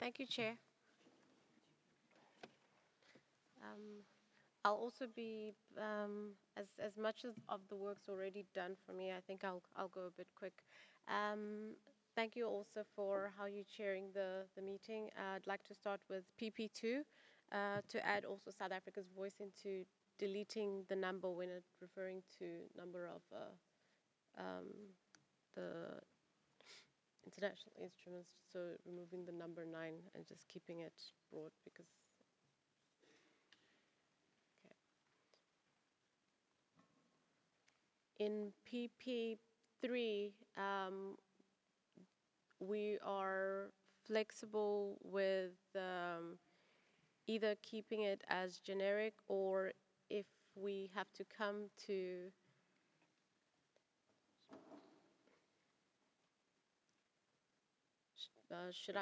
Thank you, Chair. Um, I'll also be as much as of the work's already done for me. I think I'll go a bit quick. Thank you also for how you're chairing the meeting. I'd like to start with PP2 to add also South Africa's voice into deleting the number when it's referring to number of um, the international instruments. So removing the number 9 and just keeping it broad because. Okay. In PP3, we are flexible with either keeping it as generic or if we have to come to, should